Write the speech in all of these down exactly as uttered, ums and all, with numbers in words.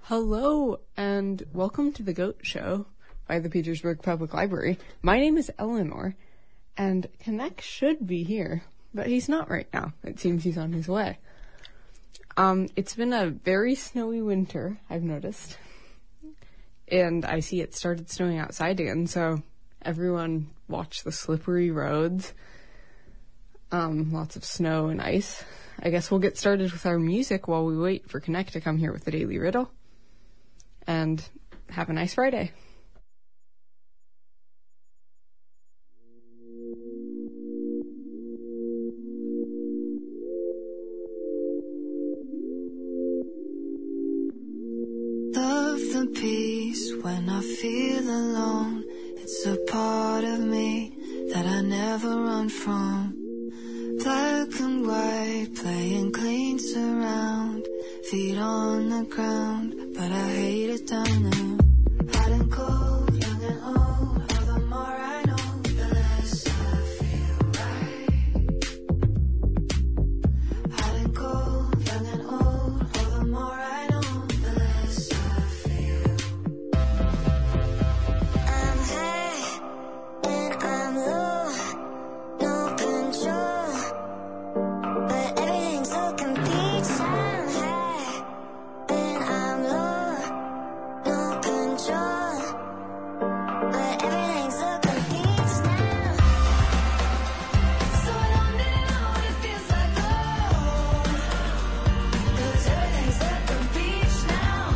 Hello, and welcome to The Goat Show by the Petersburg Public Library. My name is Eleanor, and Connect should be here, but he's not right now. It seems he's on his way. Um, it's been a very snowy winter, I've noticed, and I see it started snowing outside again, so everyone watch the slippery roads. Um, lots of snow and ice. I guess we'll get started with our music while we wait for Connect to come here with the Daily Riddle. And have a nice Friday. Love the peace when I feel alone. It's a part of me that I never run from. Black and white, playing clean surround. Feet on the ground, but I hate it down there. Hot and cold, young and old. Oh, the more I know, the less I feel right. Hot and cold, young and old. Oh, the more I know, the less I feel. I'm high and I'm low, no control. But everything's looking peach. I'm high and I'm low, no control. But everything's looking peach now. So long now it feels like gold, 'cause everything's looking peach now.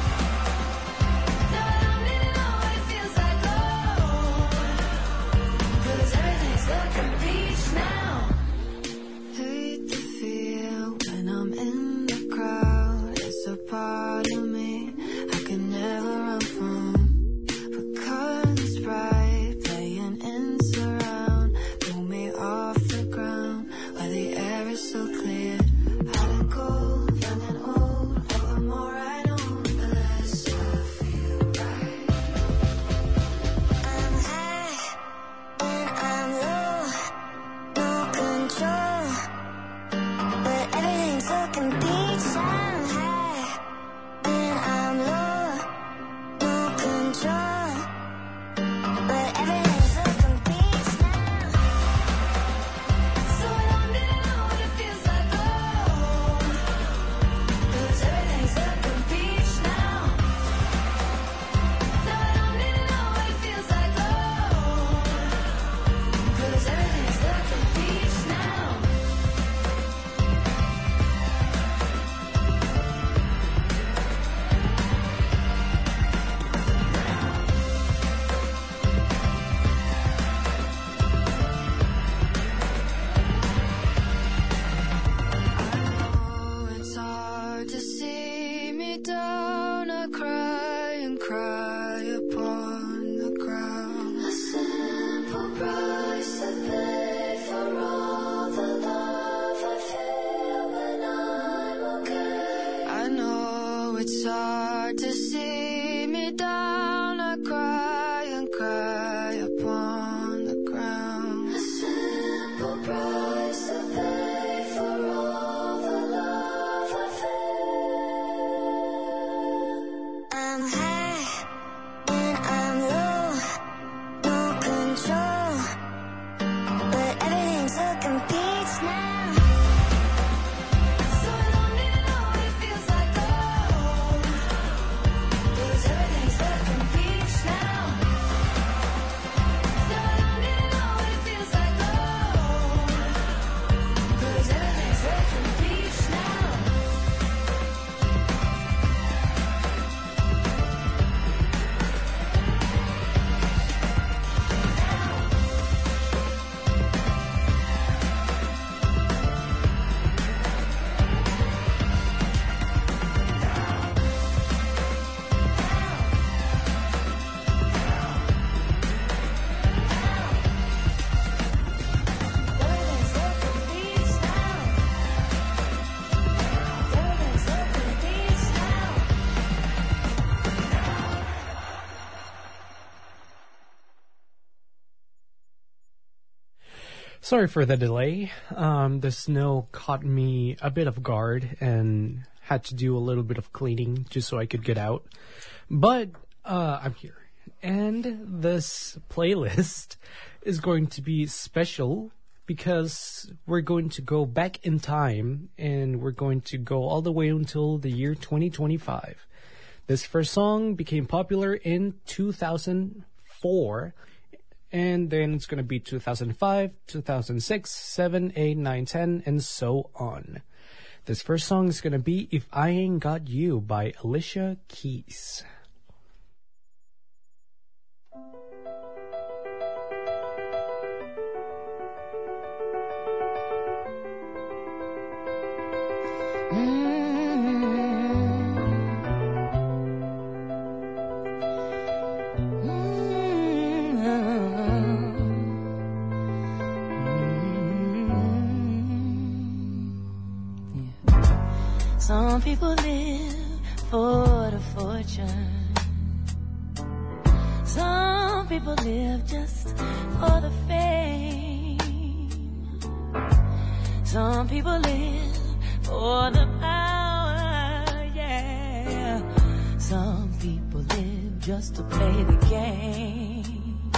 So long now it feels like gold, 'cause everything's looking peach now. Hate the feel when I'm in the crowd. It's a part of me I can never run from. But colors bright, playing in surround, pull me off the ground where the air is so clear. Hot and cold, young and old. Oh, the more I know, the less I feel right. I'm high and I'm low, no control. But everything's looking peach. I'm high and I'm low, no control. But everything's looking peach now. So long now it feels like gold, 'cause everything's looking peach now. So long now it feels like gold, 'cause everything's looking peach now. Oh, it's hard to see me down. I cry and cry upon the ground. A simple price to pay for all the love I feel when I'm okay. I know it's hard to see me down. I cry and cry upon the ground. A simple price to pay for all the love I feel. I'm high and I'm low, no control. But everything's looking peach now. So long now it feels like gold, 'cause everything's looking peach now. So long now it feels like gold, 'cause everything's looking peach now. Everything's looking peach now. Everything's looking peach now. Sorry for the delay. Um, the snow caught me a bit off guard and had to do a little bit of cleaning just so I could get out. But uh, I'm here. And this playlist is going to be special because we're going to go back in time and we're going to go all the way until the year twenty twenty-five. This first song became popular in two thousand four, and then it's going to be two thousand five, two thousand six, seven, eight, nine, ten, and so on. This first song is going to be If I Ain't Got You by Alicia Keys. Some people live for the fortune. Some people live just for the fame. Some people live for the power, yeah. Some people live just to play the game.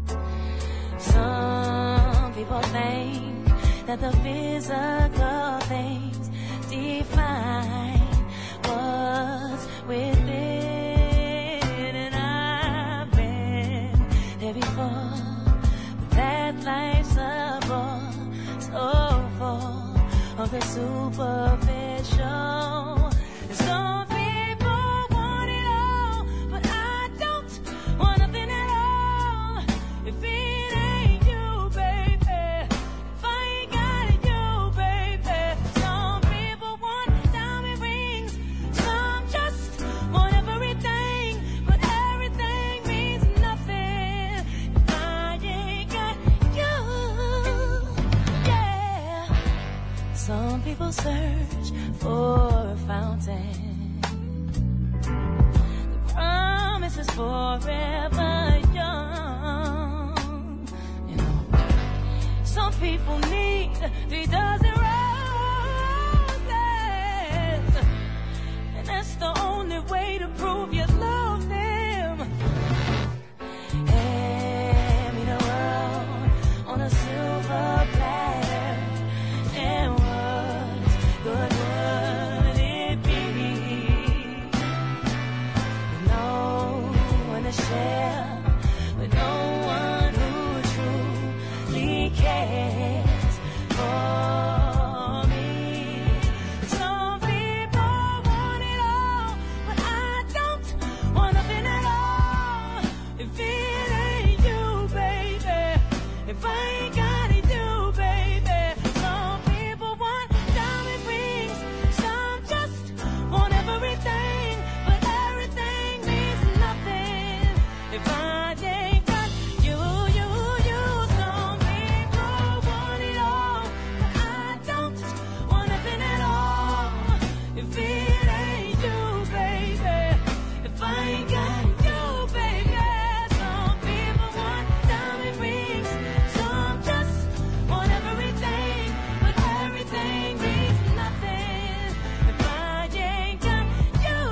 Some people think that the physical things define what's within, and I've been there before, but that life's a bore, so full of the superficial. And some people want it all, but I don't want nothing at all. If it ain't you, baby, if I ain't got it, you, baby. Some people want diamond rings, some just want everything, but everything means nothing if I ain't got you, yeah. Some people search for a fountain. The promise is forever young. You know, some people need three dozen roses, and that's the only way to prove you love them. Hand me the world on a silver platter, and what good would it be? No one to share, but no one who truly cares for me. Some people want it all, but I don't want nothing at all. If it ain't you, baby, if I ain't got it, you, baby. Some people want diamond rings, some just want everything, but everything means nothing if I ain't got you, you, you. Some people want it all, but I don't want nothing at all. If it ain't you, baby, if I ain't got you, baby. Some people want diamond rings, some just want everything, but everything means nothing if I ain't got you,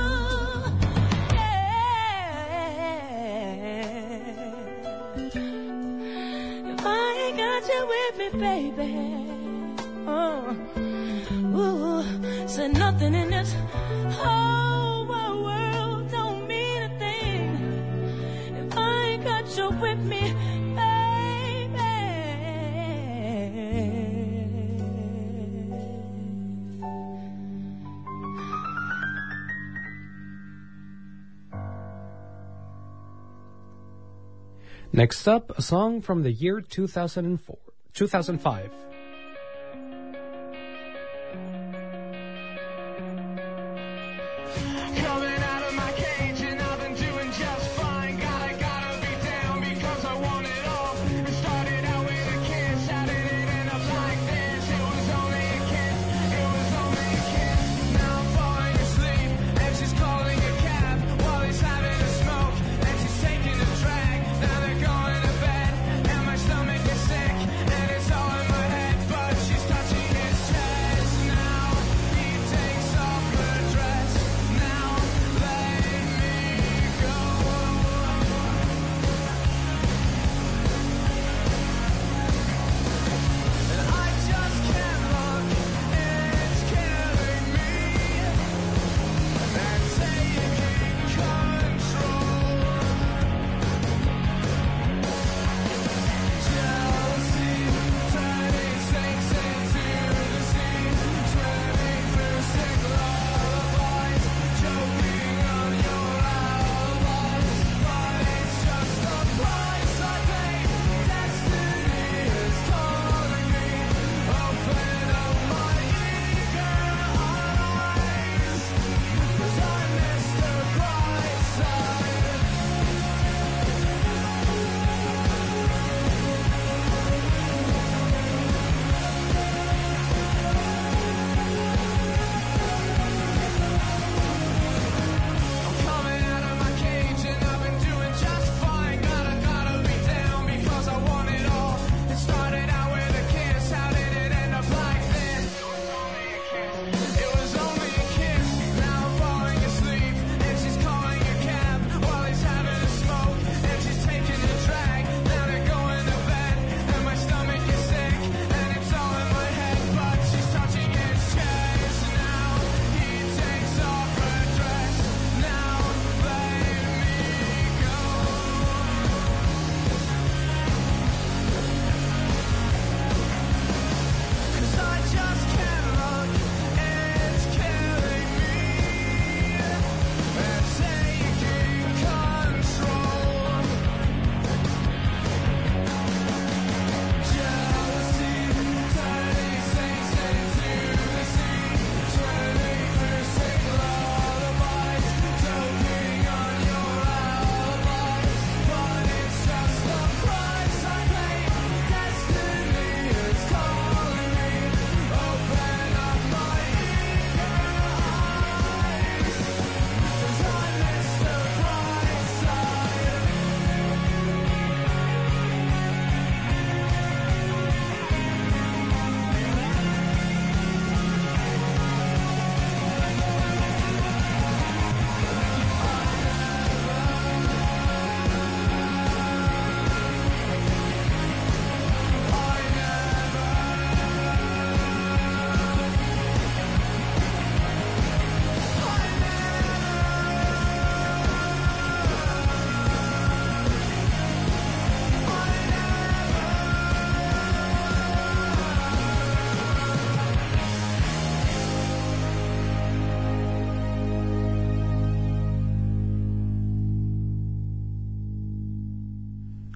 yeah. If I ain't got you with me, baby, oh, ooh, said nothing in this whole wide world don't mean a thing if I ain't got you with me, baby. Next up, a song from the year two thousand four, two thousand five. Coming out of my cage and I've been doing just fine. Gotta, gotta be down because I want it all. It started out with a kiss, how did it end up like this? It was only a kiss, it was only a kiss. Now I'm falling asleep and she's calling a cab while he's having a smoke and she's taking a drag. Now they're going to bed and my stomach is sick and it's all in my head.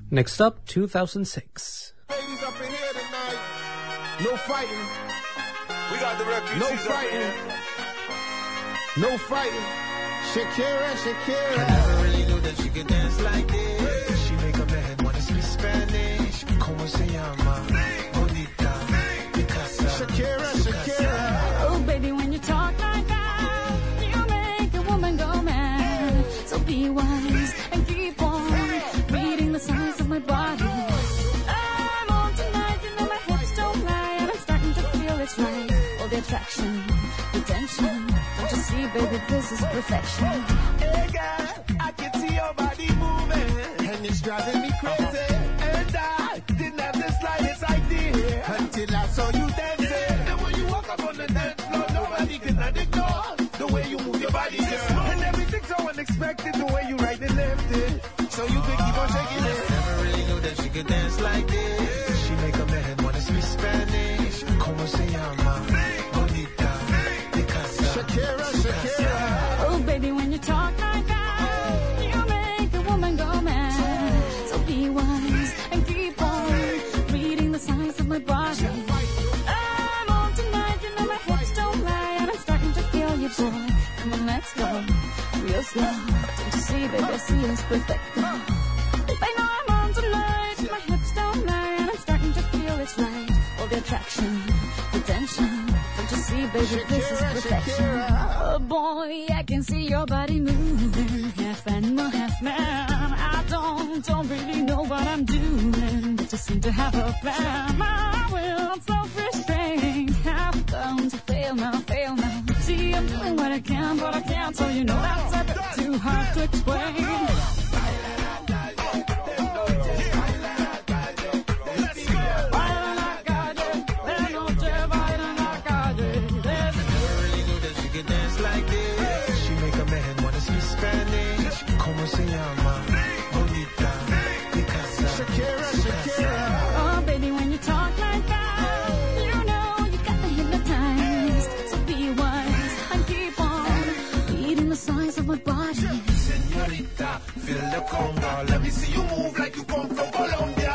Next up, two thousand six. Ladies up in here tonight. No fighting. We got the refugees No up in fighting. here. No fighting. Shakira, Shakira. Never really knew that she could dance like this. She make a man wanna speak Spanish. Como se llama? Bonita. Picasa. Shakira, Shakira. Oh, baby, when you talk like that, you make a woman go mad. So be wise and keep on reading the signs of my body. I'm on tonight, you know my hips don't lie, and I'm starting to feel it's right. All the attraction, the tension. Don't you see, baby, this is perfection. Hey, girl, I can see your body moving, and it's driving me crazy. And I didn't have the slightest idea until I saw you dancing. And when you walk up on the dance floor, nobody can ignore the way you move your body, girl. And everything's so unexpected, the way you right and left it. So you can keep on shaking it. Never really knew that she could dance like this. She make a man wanna speak Spanish. Como se llama? Bonita. Picasa. Shakira, Shakira. Oh, baby, when you talk like that, you make a woman go mad. So be wise and keep on reading the signs of my body. I'm on tonight, you know my hips don't lie, and I'm starting to feel you, boy. Come on, let's go, real slow. Don't you see, baby, I see it's perfect. I know I'm on tonight, my hips don't lie, and I'm starting to feel it's right. All the attraction, the tension. Don't you see, baby, this is perfection. Oh boy, I can see your body moving, half animal, half man. I don't, don't really know what I'm doing, but just seem to have a plan. My will, I'm self-restrained, have come to fail now, fail now. See, I'm doing what I can, but I can't, so you know that's a bit too hard to explain. Never really knew that she could dance like this. She make a man wanna speak Spanish. Como se llama? Bonita. Picasa. Shakira, Shakira. Oh, baby, when you talk like that, you know you got me hypnotized. So be wise and keep on reading the signs of my body. Señorita, feel the conga. Let me see you move like you come from Colombia.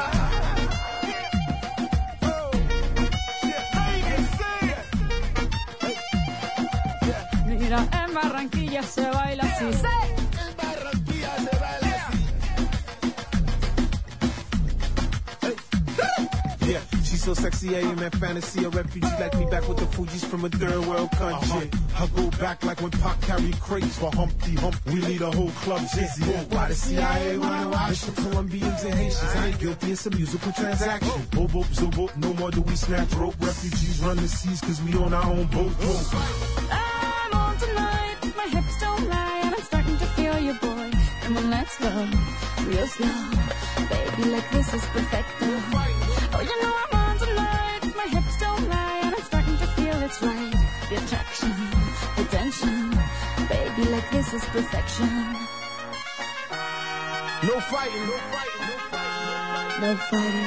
Mira, en Barranquilla se baila así. Barranquilla se baila así. Yeah, she's so sexy, I am at fantasy. A refugee like me back with the Fugees from a third world country. I go back like when Pac carried crates for Humpty Hump. We lead a whole club dizzy. Why the C I A wanna watch the Colombians and Haitians? I ain't guilty, it's a musical transaction. Boop, boop, zoop, boop, no more do we snatch rope. Refugees run the seas cause we own our own boat. I'm on tonight, my hips don't lie, and I'm starting to feel you, boy. Come on, let's go, real slow. Baby, like this is perfect. Oh, you know I'm on tonight, my hips don't lie, and I'm starting to feel it's right. The attraction, the tension. Baby, like this is perfection. No fighting, no fighting, no fighting. No fighting.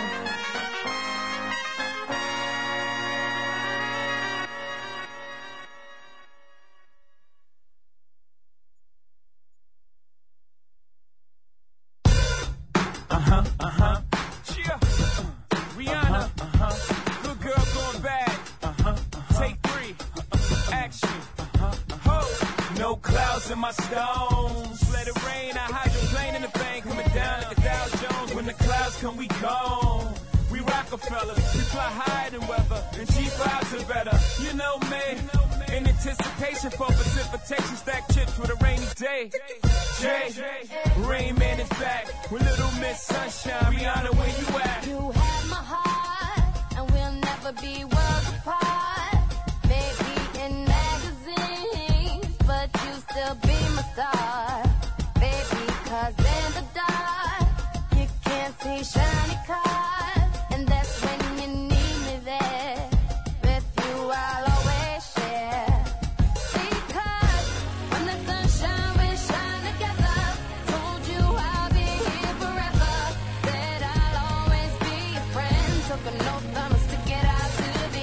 Yeah. Rihanna. Good girl going bad. Take three. Action. Ho. No clouds in my stones. Let it rain. I hydroplane in the bank. Coming down like a Dow Jones. When the clouds come, we gone. We Rockefellers. We fly higher than weather. And cheap vibes are better. You know me. In anticipation for precipitation. Stack chips with a rainy day. Jay. Rain Man is back. With Little Miss Sunshine. Rihanna, where you at? You have my heart, and we'll never be worlds apart. Maybe in magazines, but you still be my star. Baby, 'cause in the dark, you can't see shiny cars. And that's when you need me there. With you, I'll always share. Because when the sunshine, we shine together. Told you I'll be here forever. Said I'll always be your friend. Took an oath, I'ma stick it out to the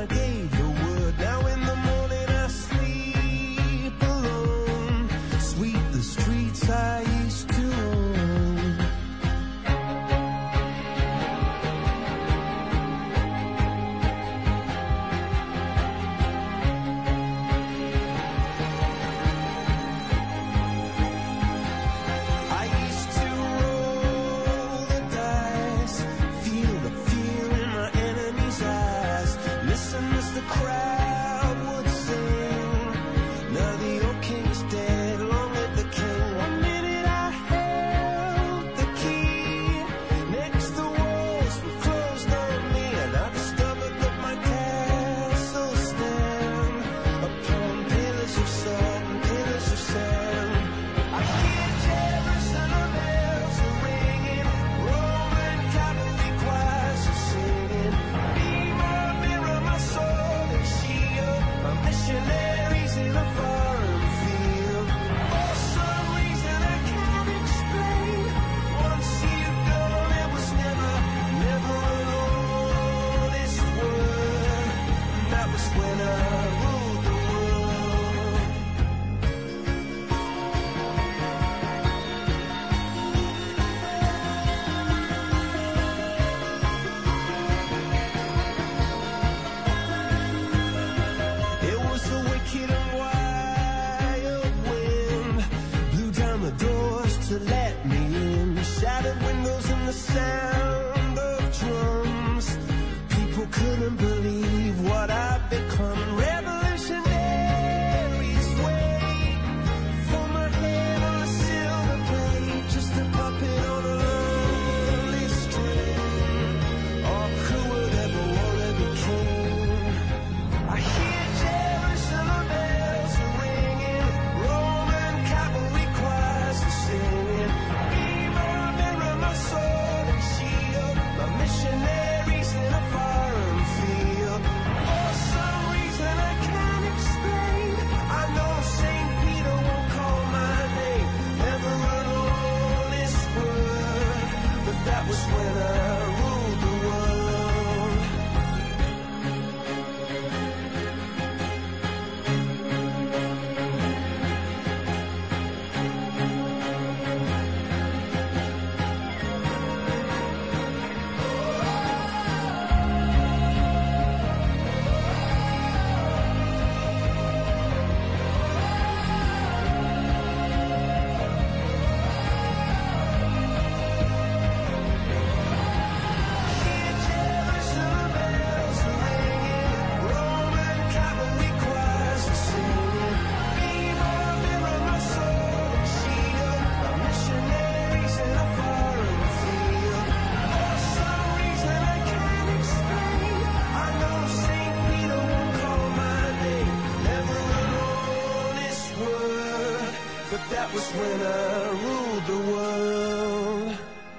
I gave your word. Now in the morning I sleep alone. Sweep the streets I used to own. I used to roll the dice, feel the fear in my enemy's eyes. Listen as the crowd would sing. Now the old king is dead, long live the king. One minute I held the key. Next the walls were closed on me, and I discovered that my castle stand upon pillars of salt and pillars of sand. I hear Jerusalem bells are ringing, Roman cavalry choirs are singing. Be my mirror, my sword and shield, my missionaries in a foreign field. For some reason I can't explain, once you've gone it was never, never an honest word. That was when I ruled the world. It was a wicked and wild wind, blew down the doors to let me in. Shattered windows and the sound of drums. People couldn't believe what I'd become. Revolutionaries wait for my head on a silver plate, just a puppet on a lonely string. Oh, who would ever want to be king? I hear Jerusalem bells are ringing, Roman cavalry choirs are singing. Be my mirror, my sword and shield, my missionaries in a foreign field. For some reason I can't explain, I know Saint Peter won't call my name, never an honest word, but that was when I ruled the world. Hear Jerusalem bells are ringing, Roman cavalry choirs are singing. Be my mirror, my sword and shield, my missionaries in a foreign field. For some reason I can't explain, I know Saint Peter won't call my name, never an honest word, but that was when I ruled the world.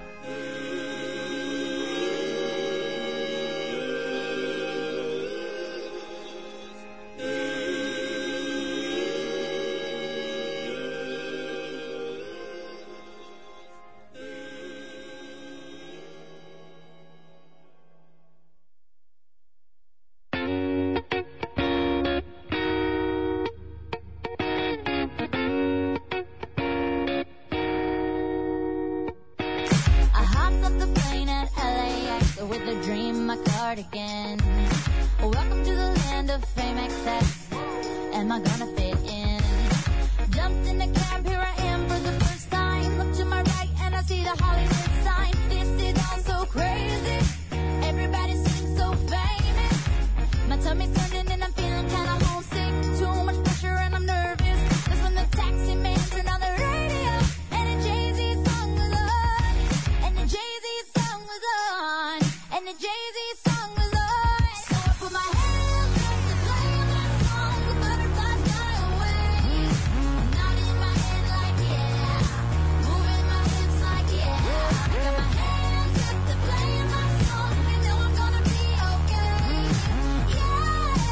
I hopped off the plane at L A X with a dream, my cardigan. Welcome to the land of fame excess. Am I gonna fit in? Jumped in the cab, here I am for the first time. Look to my right and I see the Hollywood sign. This is all so crazy. Everybody seems so famous. My tummy's turning and I'm feeling kinda homesick. Too much pressure and I'm nervous. That's when the taxi man turned on the radio and a Jay-Z song was on. And the Jay-Z song was on. And the Jay-Z song was on. So I put my hands up to play my song. The butterflies fly away. Nodding my head like yeah. Moving my hips like yeah. I got my hands up to play my song. I know I'm gonna be okay. Yeah.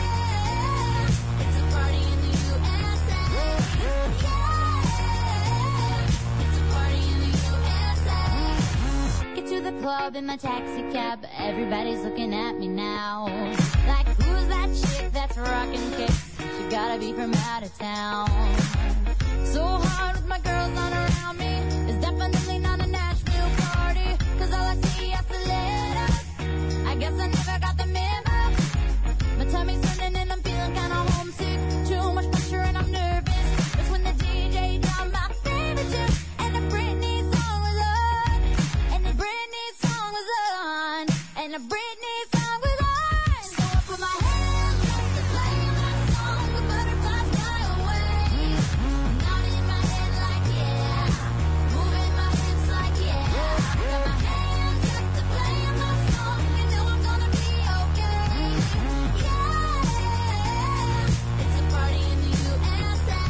club in my taxi cab. Everybody's looking at me now. Like, who's that chick that's rocking kicks? She gotta be from out of town. So hard with my girls not around me. It's definitely not a Nashville party. Cause all I see is the letters. I guess I never got the memo. My tummy's turning and I'm feeling kinda homesick. Too much pressure and I'm nervous. That's when the D J dropped my favorite tune. And the Britney song was on. And the Britney song was on. And the Britney song was on. So I put my hands up to play my song. The butterflies fly away. Nodding my head like yeah. Moving my hips like yeah. Got my hands up to play my song. You know I'm gonna be okay. Yeah. It's a party in the U S A.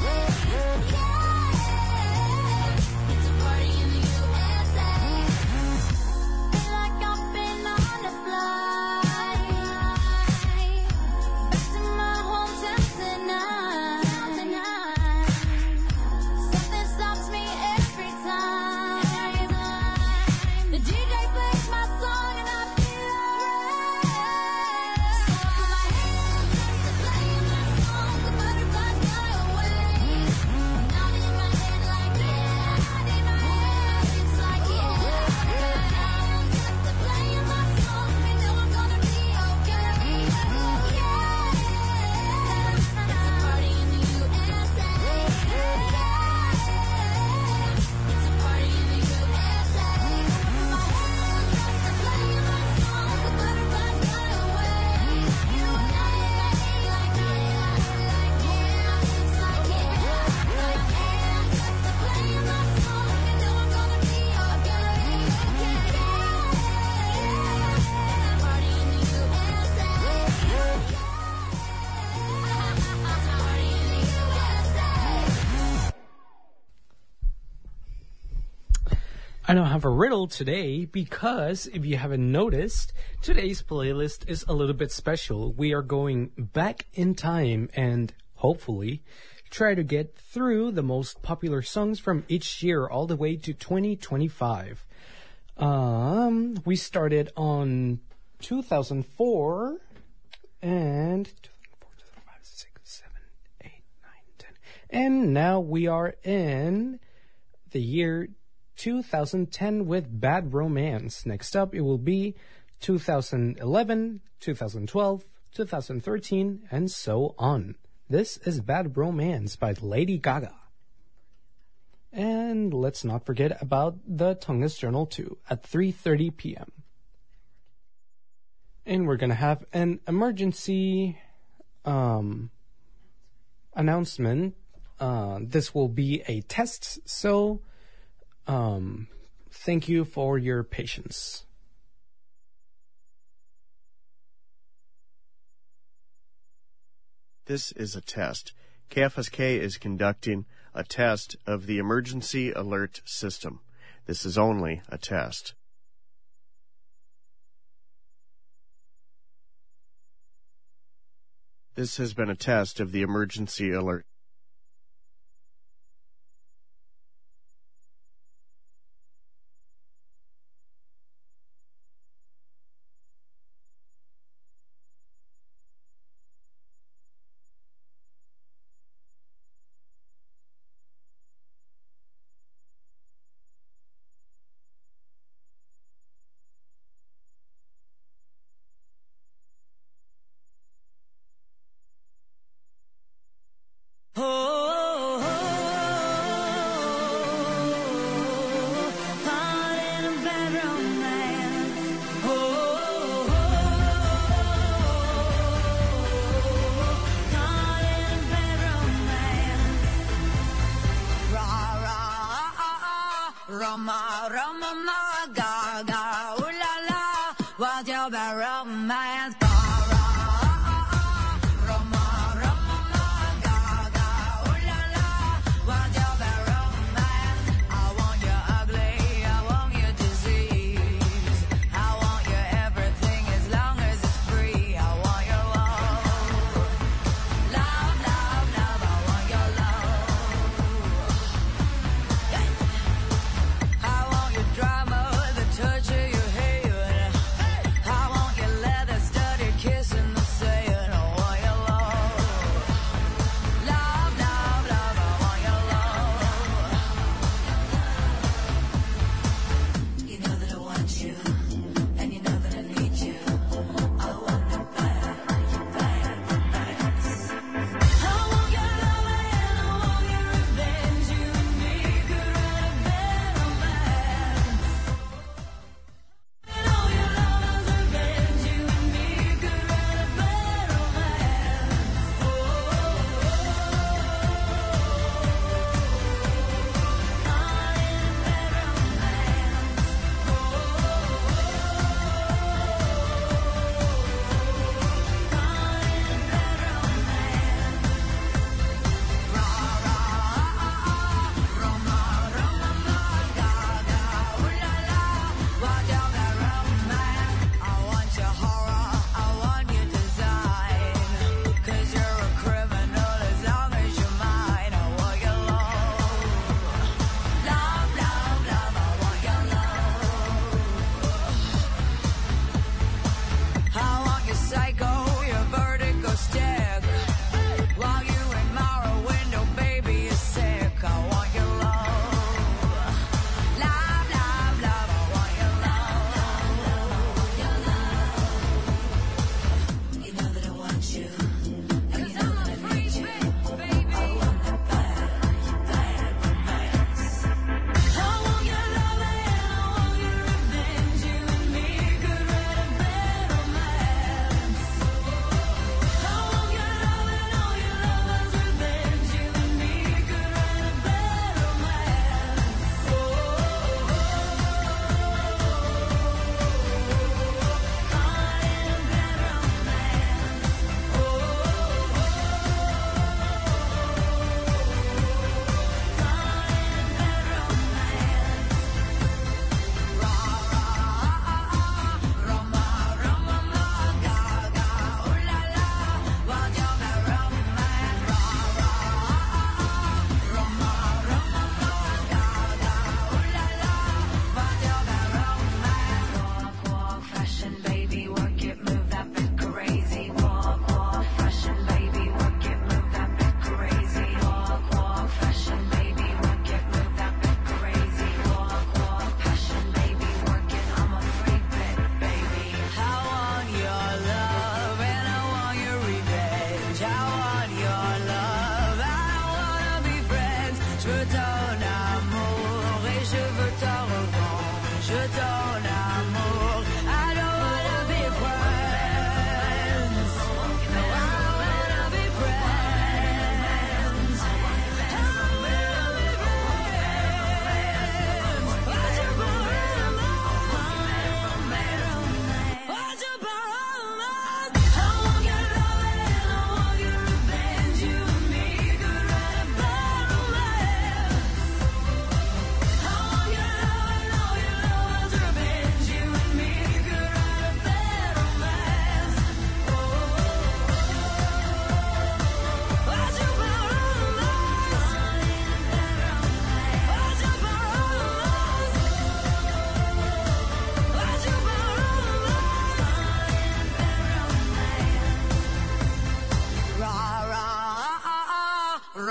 Yeah. It's a party in the U S A. Feel like I've been on a flight back to my hometown tonight. Something stops me every time. The D J plays my song and I feel alright. So I put my hands up to play my song. The butterflies fly away. Nodding my head like yeah. Moving my hips like yeah. Got my hands up to play my song. You know I'm gonna be okay. Yeah. It's a party in the U S A. Yeah. It's a party in the U S A. My hands up to play my song. The butterflies fly away. Nodding my head like yeah. Moving my hips like yeah. Got my hands up to play my song. You know I'm gonna be okay. Yeah. It's a party in the U S A. Yeah. It's a party in the U S A. I don't have a riddle today because if you haven't noticed, today's playlist is a little bit special. We are going back in time and hopefully try to get through the most popular songs from each year all the way to twenty twenty-five. Um, we started on two thousand four and two thousand four, two thousand five, six, seven, eight, nine, ten. And now we are in the year two thousand ten with Bad Romance. Next up, it will be two thousand eleven, two thousand twelve, two thousand thirteen, and so on. This is Bad Romance by Lady Gaga. And let's not forget about the Tongass Journal too at three thirty p.m. And we're going to have an emergency um, announcement. Uh, this will be a test, so um, thank you for your patience. This is a test. K F S K is conducting a test of the emergency alert system. This is only a test. This has been a test of the emergency alert.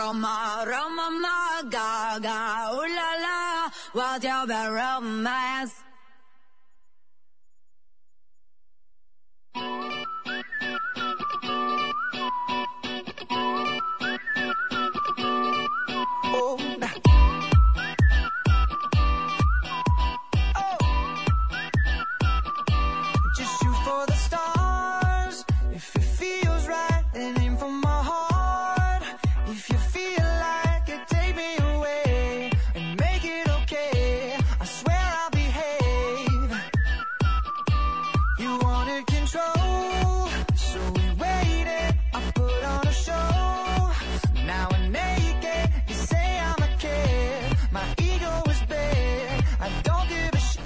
Roma, Roma, ma, ga, ga, ooh la la, what's your bad romance? Oh, nah. Just shoot for the stars. If it feels right, then aim for my heart. If you feel like it, take me away and make it okay. I swear I'll behave. You wanted control, so we waited. I put on a show. Now we're naked. You say I'm a kid. My ego is big. I don't give a shit.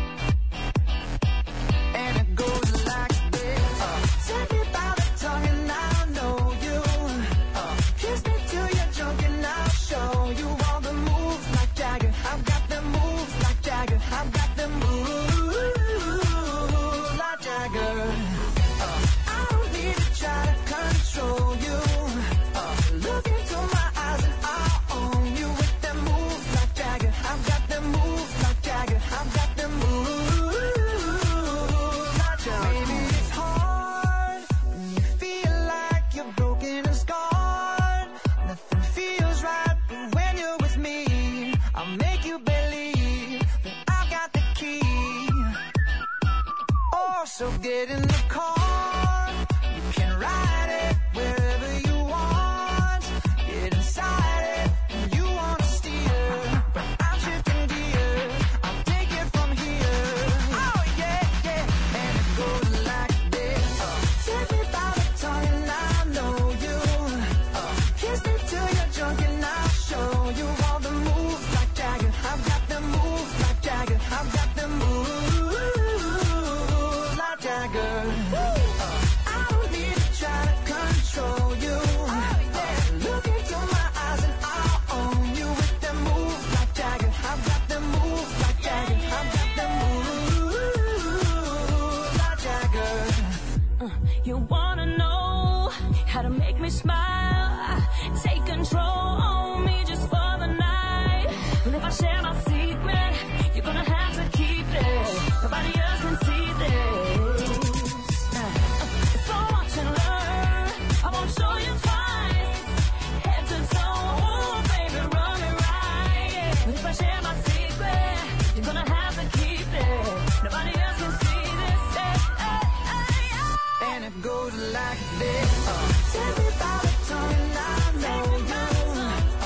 And it goes like this. Uh, Take me by the tongue and I'll know you. Uh, kiss me till you're drunk and I'll show you all the moves like Jagger. I've got the moves like Jagger. I've got the moves like Jagger. Uh, I don't need to try to control you. Uh, look into my eyes and I'll own you with them moves like Jagger. I've got them moves like Jagger. I've got them moves like Jagger. Maybe it's hard when you feel like you're broken and scarred. Nothing feels right, but when you're with me, I'll make you believe that I've got the key. Oh, so get in the car. You can ride it wherever you want. Get inside it when you want to steer. But I'm shifting gears. I'll take it from here. Oh, yeah, yeah. And it goes like this. Uh, take me by the tongue and I know you. Uh, kiss me till you're drunk and I'll show you all the moves like Jagger. I've got the moves like Jagger. I've got the moves like Jagger. Uh, I don't need to try to control you. Uh, look into my eyes and I'll own you with them moves like Jagger. I've got them moves like Jagger. I've got them moves like Jagger. You wanna know how to make me smile? Take control on me just for the night. And if I share my secret, you're gonna have to keep it. Nobody else can see this. So watch and learn. I won't show you twice. Head to toe, ooh, baby, run it right. But if I share my secret, you're gonna have to keep it. Nobody else can see this. Hey, hey, hey, hey. And it goes like this. Uh, take me by the tongue and I know you. Uh,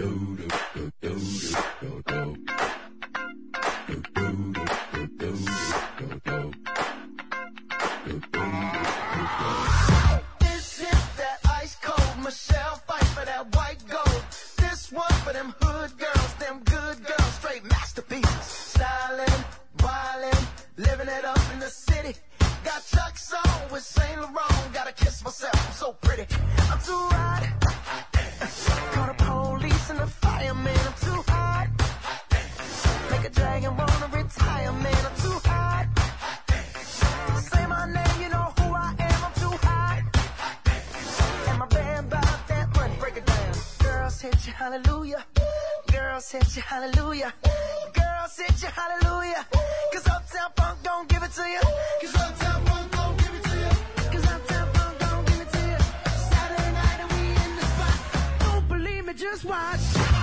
This is that ice cold Michelle fight for that white gold. This one for them hood girls, them good girls, straight masterpieces. Styling, wildin', living it up in the city. Got Chuck's on with Saint Laurent. Gotta kiss myself, I'm so pretty. I'm too hot. Call the police and the fireman. I'm too hot. Make a dragon wanna retire, man. I'm too hot. Say my name, you know who I am. I'm too hot. And my band bought that money. Break it down. Girls hit you, hallelujah. Girls hit you, hallelujah. Girls hit you, hallelujah. Cause Uptown Funk don't give it to you. Cause Uptown Funk don't give it to you. Cause Uptown Funk don't give it to you. Saturday night and we in the spot. Don't believe me, just watch.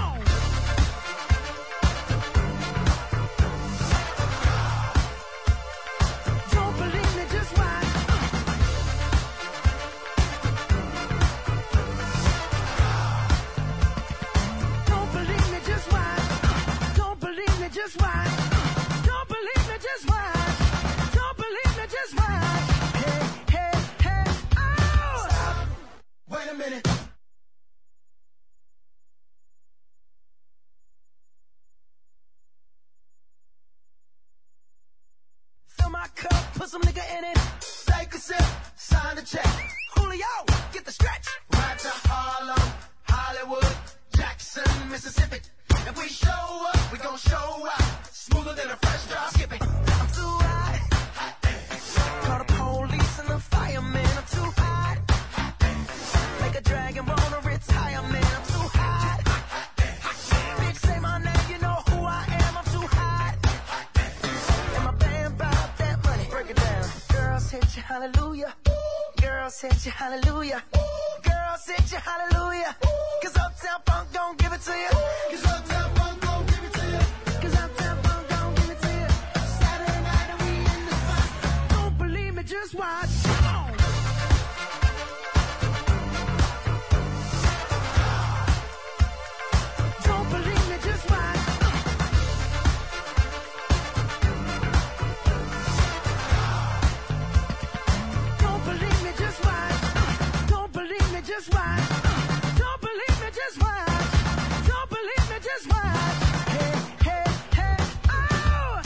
Don't believe me, just watch. Don't believe me, just watch. Don't believe me, just watch. Don't believe me, just watch. Don't believe me, just watch. Hey, hey, hey, oh! Stop. Wait a minute. Fill my cup, put some nigga in it. Take a sip, sign the check. Julio, get the stretch. Right to Harlem, Hollywood, Jackson, Mississippi. If we show up, we gon' show out. Smoother than a fresh drop. Skip it. I'm too hot. Call the police and the fireman. I'm too hot. Make a dragon wanna retire, man. I'm too hot. Bitch, say my name, you know who I am. I'm too hot. And my band bought that money. Break it down. Girls hit you, hallelujah. Girls hit you, hallelujah. Girls hit you, hallelujah. Cause Uptown Funk don't give it to you. Cause Uptown Funk don't give it to you. Cause Uptown Funk don't give it to you. Saturday night and we in the spot. Don't believe me, just watch. Don't believe me, just watch. Don't believe me, just watch. Don't believe me, just watch. Don't believe me, just watch. Don't believe me, just watch. Hey, hey, hey, oh!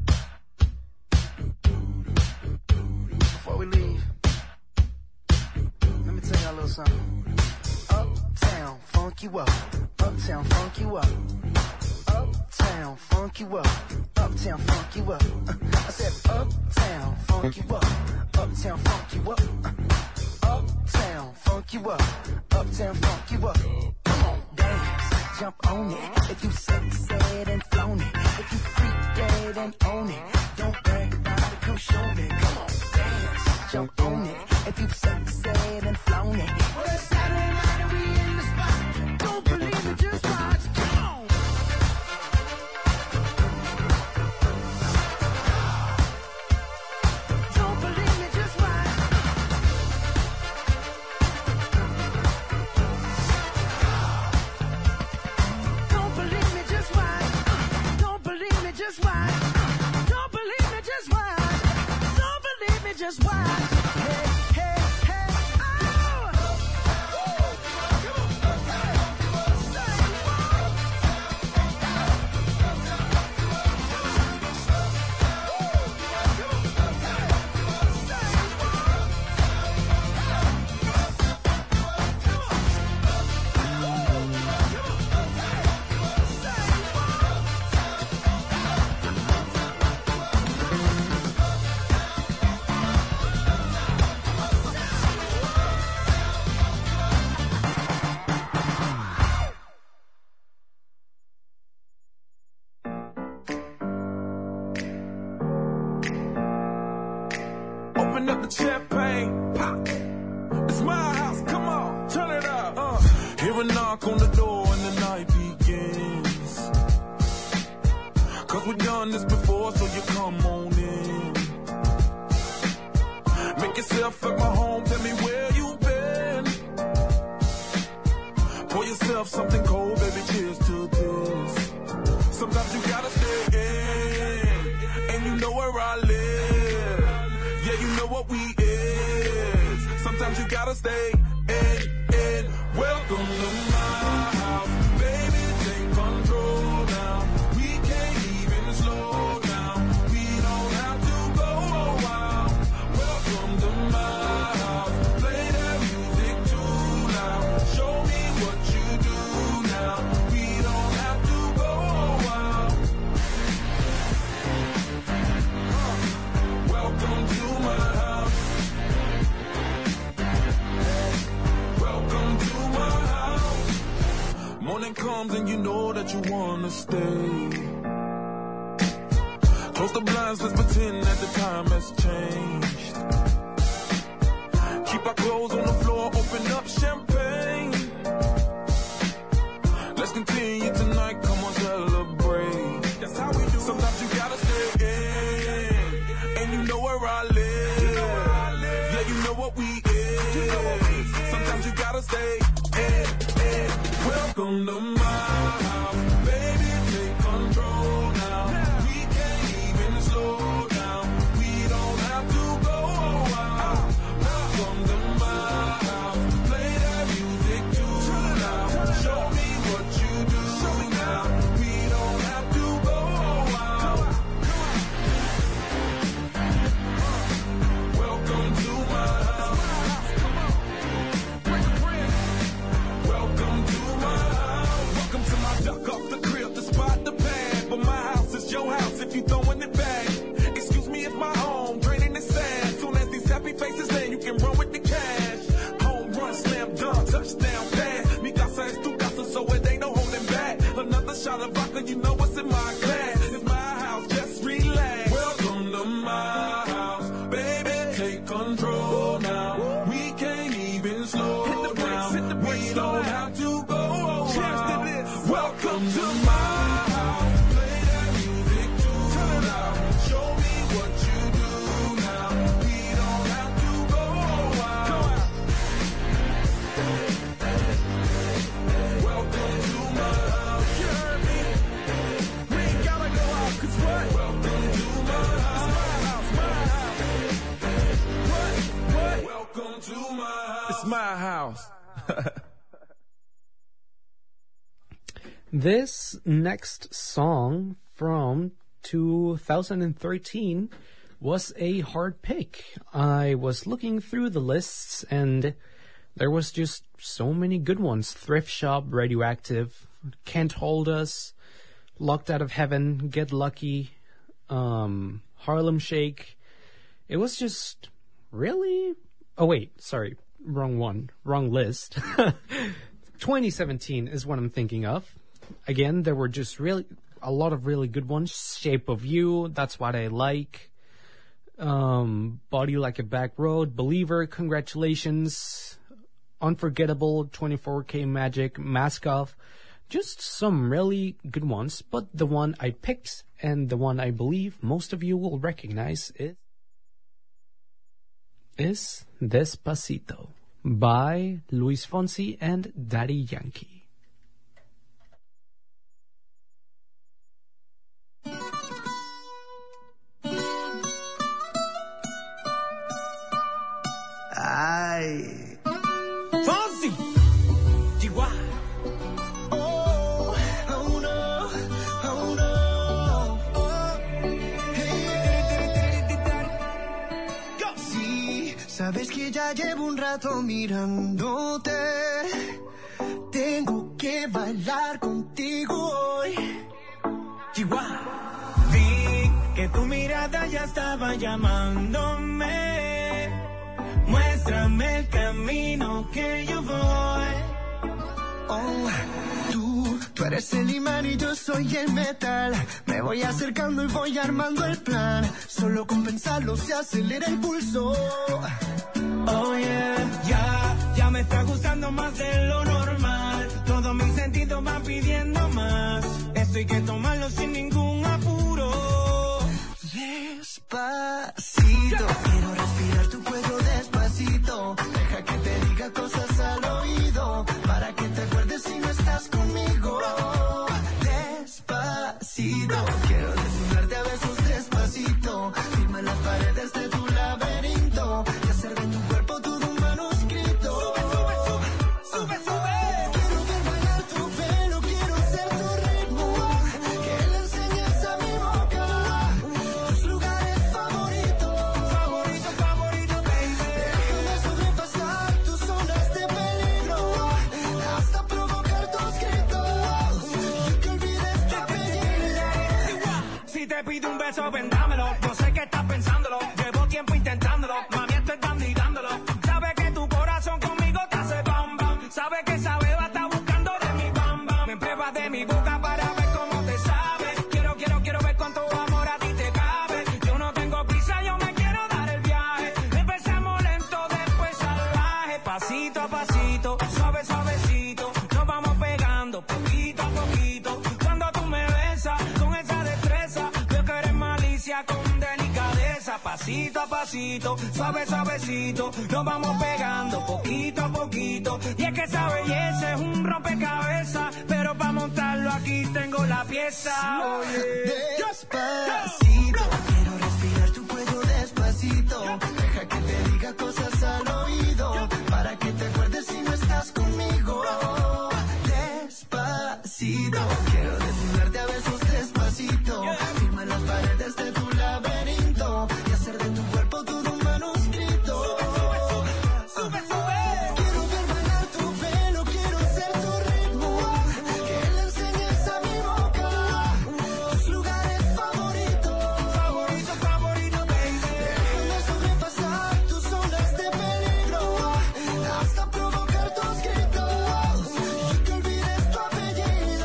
Before we leave, let me tell y'all a little something. Uptown, funk you up. Uptown, funk you up. Uptown, funk you up. Uptown, funk you up. I said uptown, funk you up. Uptown, funk you up. Uptown, funk you up. Uptown, funk you up. Come on, dance, jump on it. If you sexed and flown it. If you freak dead and own it. Don't brag about it, come show me. Come on, dance, jump on it. If you sexed and flown it. Well, it's Saturday night and we in the spot. Don't believe it, just watch. Come on. Don't believe me, just watch. Don't believe me, just watch. Don't believe me, just watch. Don't believe me, just watch. Don't believe me, just watch. Hey, hey, hey, oh! Open up the champagne, pop. It's my house, come on, turn it up. Uh, hear a knock on the door and the night begins. Cause we've done this before, so you come on in. Make yourself at my home, tell me where you been. Pour yourself something cold, baby, chill where I live. Yeah, you know what we is. Sometimes you gotta stay in, in. Welcome to my house. Baby, take control now. We can't even slow down. We don't have to go a while. Welcome to my house. Play that music too loud. Show me what you do now. We don't have to go a while. Welcome to my house. Welcome to my house. Morning comes and you know that you wanna stay. Close the blinds, let's pretend that the time has changed. Keep our clothes on the floor, open up champagne. Let's continue tonight, come on, celebrate. That's how we do. Sometimes you gotta stay in, and you know where I live. Yeah, you know what we is. Sometimes you gotta stay in, in. Welcome to my house, baby, take control now. We can't even slow down. We don't have to go a while. Welcome to my house, play that music too loud. Show me what you do now. We don't have to go a while. Welcome to my house. Welcome to my house. Welcome to my duck off the crib, the spot, the pad. But my house is your house if you throwing it back. Excuse me if my home draining the sand. Soon as these happy faces land, you can run with the cash. Home run, slam dunk, touchdown pass. Mi casa es tu casa, so it ain't no holding back. Another shot of vodka, you know what's in my glass. It's my house, just relax. Welcome to my house, baby, take control now. We can't even slow down. We don't have to go a while. Welcome to my house. Play that music too loud. Show me what you do now. We don't have to go a while. Welcome to my house. You heard me? We ain't gotta go out, 'cause what? Welcome to my house. It's my house, my house. What? What? Welcome to my house. It's my house. This next song from two thousand thirteen was a hard pick. I was looking through the lists and there was just so many good ones. Thrift Shop, Radioactive, Can't Hold Us, Locked Out of Heaven, Get Lucky, um, Harlem Shake. It was just really... Oh wait, sorry, wrong one, wrong list. twenty seventeen is what I'm thinking of. Again, there were just really a lot of really good ones. Shape of You, That's What I Like. Um, Body Like a Back Road, Believer, Congratulations, Unforgettable, twenty-four K Magic, Mask Off. Just some really good ones. But the one I picked and the one I believe most of you will recognize is is Despacito by Luis Fonsi and Daddy Yankee. Ay. Fonsi. Chihuahua. Oh, oh no, oh no. Oh. Hey. Go. Sí, sabes que ya llevo un rato mirándote. Tengo que bailar contigo hoy. Chihuahua. Vi que tu mirada ya estaba llamándome. Muéstrame el camino que yo voy. Oh, tú, tú eres el imán y yo soy el metal. Me voy acercando y voy armando el plan. Solo con pensarlo se acelera el pulso. Oh yeah, ya, ya me está gustando más de lo normal. Todos mis sentidos van pidiendo más. Esto hay que tomarlo sin ningún apuro. Despacito, quiero respirar tu cuello despacito. Deja que te diga cosas al oído, para que te acuerdes si no estás conmigo. Despacito, quiero desnudarte a besos despacito. Pasito a pasito, suave, suavecito, nos vamos pegando poquito a poquito. Cuando tú me besas con esa destreza, veo que eres malicia con delicadeza. Pasito a pasito, suave, suavecito, nos vamos pegando poquito a poquito. Y es que esa belleza es un rompecabezas, pero para montarlo aquí tengo la pieza. Oye, Despacito, quiero respirar tu cuello despacito. Deja que te diga cosas al oído, para que te acuerdes si no estás conmigo. Despacito, quiero desnudarte a besos despacito. Firma las paredes de tu laberinto y hacer de tu cuerpo todo un manuscrito. sube, sube. Quiero ver bailar tu pelo, quiero ser tu ritmo, que le enseñes a mi boca tus lugares favoritos. Favorito, favorito, baby. Déjame sobrepasar tus zonas de peligro, hasta provocar tus gritos y que olvides tu apellido.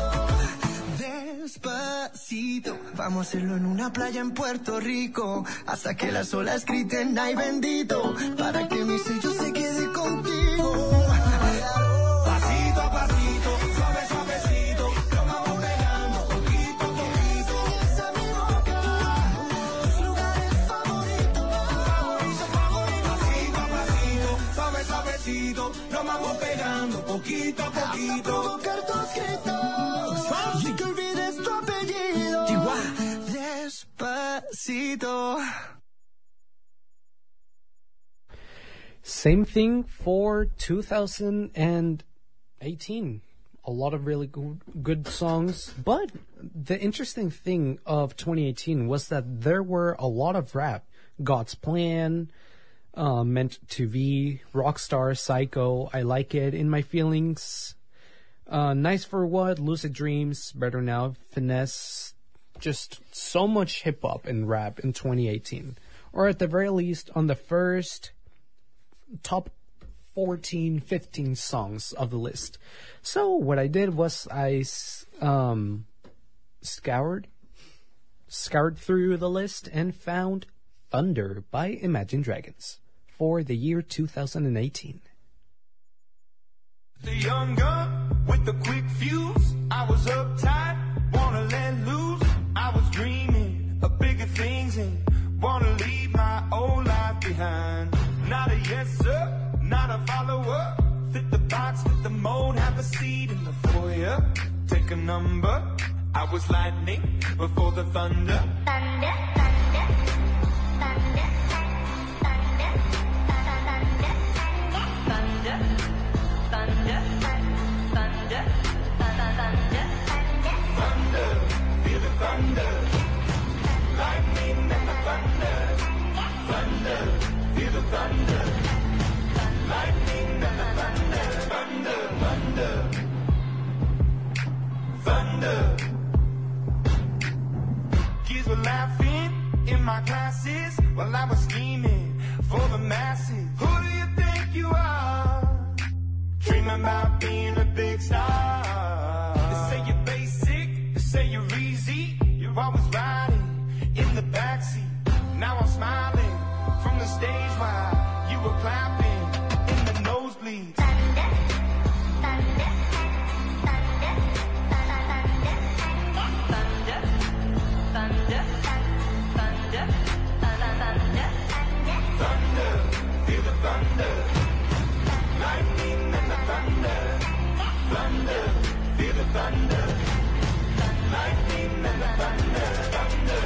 Despacito, vamos a hacerlo en una playa en Puerto Rico, hasta que las olas griten ay bendito, para que mi sello se quede contigo. Pasito a pasito, suave, suavecito, nos vamos pegando poquito a poquito. Enseñas a mi boca tus lugares favoritos. Favorito, favorito, pasito a pasito, suave, suavecito, nos vamos pegando poquito a Hasta poquito. provocar tus gritos y que olvides tu apellido. Despacito. Same thing for two thousand eighteen. A lot of really good, good songs. But the interesting thing of twenty eighteen was that there were a lot of rap. God's Plan, uh, Meant to Be, Rockstar, Psycho, I Like It, In My Feelings, uh, Nice for What, Lucid Dreams, Better Now, Finesse. Just so much hip hop and rap in twenty eighteen. Or at the very least, on the first top fourteen, fifteen songs of the list. So what I did was I s- um, scoured, scoured through the list and found Thunder by Imagine Dragons for the year two thousand eighteen. The young gun with the quick fuse. I was uptight, wanna let loose. I was dreaming of bigger things and wanna leave my old life behind. Not a yes sir, not a follower. Fit the box, fit the mold, have a seat in the foyer. Take a number. I was lightning before the thunder. Thunder, thunder, thunder, thunder, thunder, thunder, thunder, thunder, Thunder, feel the thunder. Lightning and the thunder. Thunder, feel the thunder. Lightning and the thunder. Thunder, thunder. Thunder. Kids were laughing in my classes while I was scheming for the masses. Who do you think you are? Dreaming about being a big star. They say you're basic, they say you're easy. You're always riding in the backseat. Now I'm smiling from the stage while you were clapping in the nosebleeds. thunder, thunder, thunder, thunder, thunder, thunder, thunder, Thunder, feel the thunder. Lightning and the thunder. Thunder, feel the thunder. Lightning and the thunder. Thunder.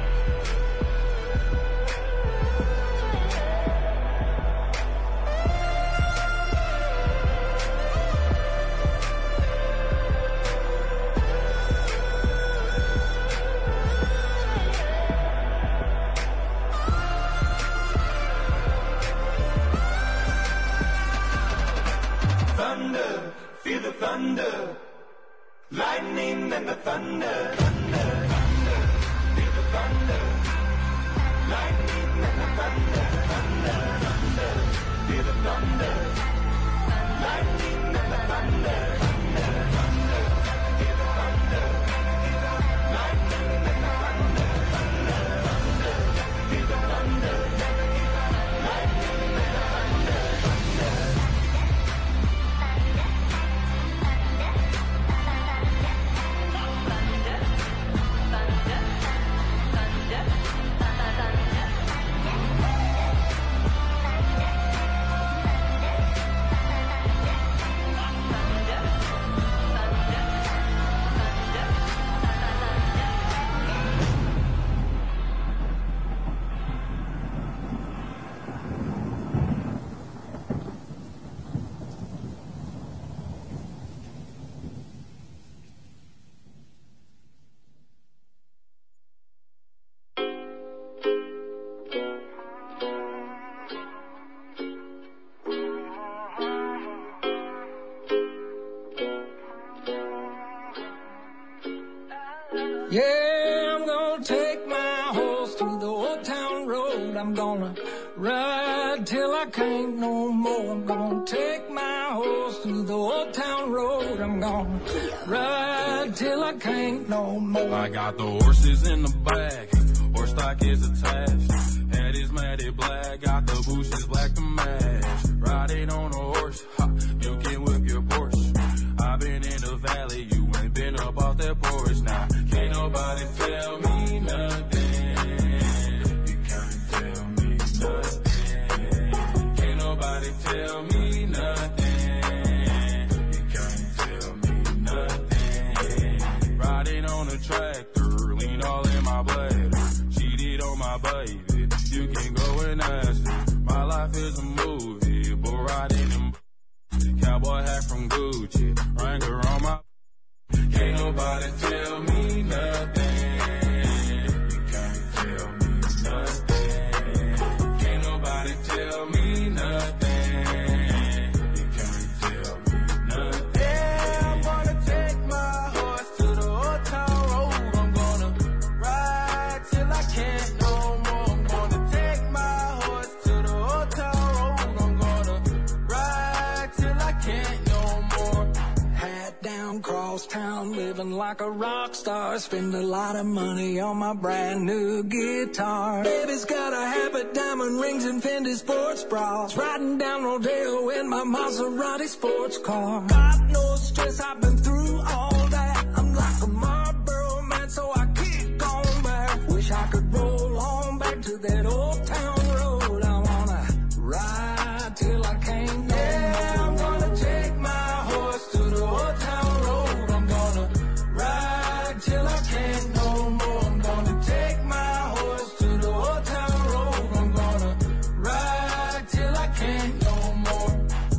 Thunder, feel the thunder. Lightning and the thunder. Thunder, thunder, feel the thunder. Lightning and the thunder. Thunder, thunder, feel the thunder. Lightning and the thunder. Thunder, thunder, feel the thunder. Lightning and the thunder. Thunder, thunder, feel the thunder. Lightning and the thunder. Thunder. town road. I'm gonna ride till I can't no more. I'm gonna take my horse through the old town road. I'm gonna ride till I can't no more. I got the horses in the back, horse stock is attached. Head is matted black, got the bushes black to match. Riding on a horse, ha, you can whip your Porsche. I've been in the valley, you ain't been up off that porch. Now, can't nobody tell me nothing. You can't tell me nothing. Can't nobody tell me nothing. You can't tell me nothing. Riding on a tractor, lean all in my bladder. Cheated on my baby, you can go and ask her. My life is a movie, but riding in cowboy hat from Gucci, Wrangler on my. Can't nobody tell me nothing. You can't tell me nothing. Can't nobody tell me nothing. You can't tell me nothing. Yeah, I'm gonna take my horse to the old town road. I'm gonna ride till I can't no more. I'm gonna take my horse to the old town road. I'm gonna ride till I can't no more. Hat down, cross town, living like a rock star. Spend a lot of money on my brand new guitar. Baby's got a habit, diamond rings and Fendi sports bras. Riding down Rodeo in my Maserati sports car. Got no stress, I've been through all that. I'm like a Marlboro man, so I kick on back. Wish I could roll on back to that old town road. I wanna ride till I can't no Yeah, I'm gonna take my horse to the old town road. I'm gonna ride till I can't no more. I'm gonna take my horse to the old town road. I'm gonna ride till I can't no more.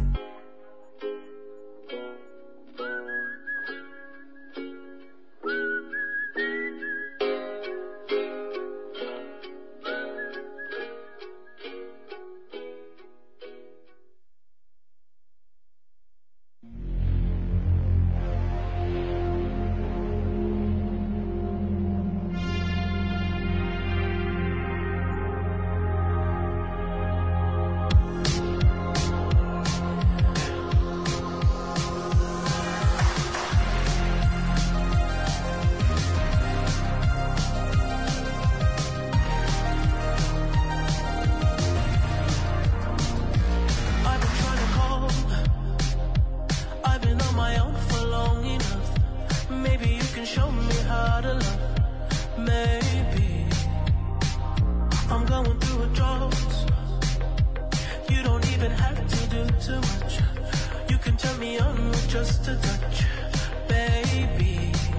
I've been trying to call. I've been on my own for long enough. Maybe you can show me how to love. Maybe I'm going through a drought. You don't even have to do too much. You can turn me on with just a touch, baby.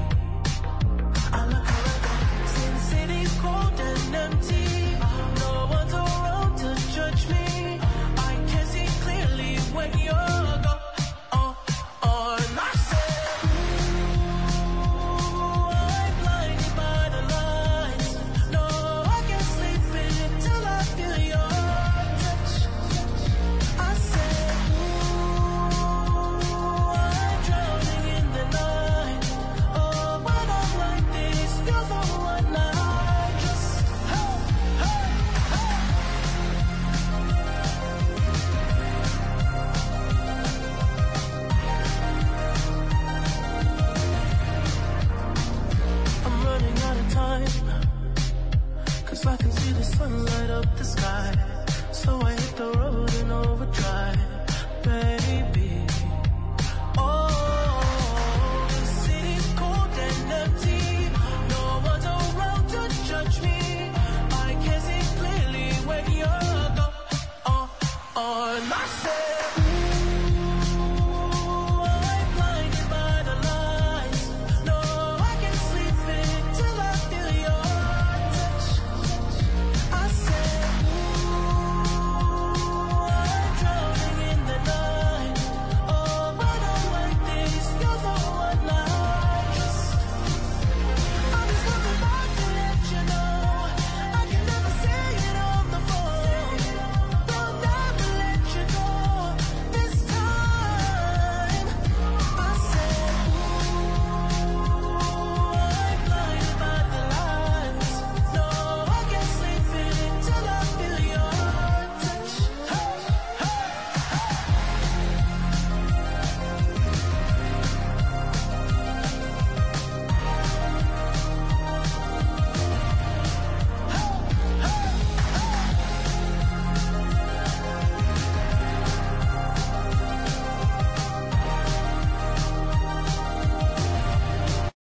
I look around since city's cold and empty. No one's around to judge me. I can see clearly when you're gone. Oh, oh, and I said, ooh, I'm blinded by the lights. No, I can't sleep until I feel your touch. I said, ooh, I'm drowning in the night. Oh, when I'm like this, you're the one I just, hey, hey, hey. I'm running out of time, 'cause I can see the sun light up the sky. So I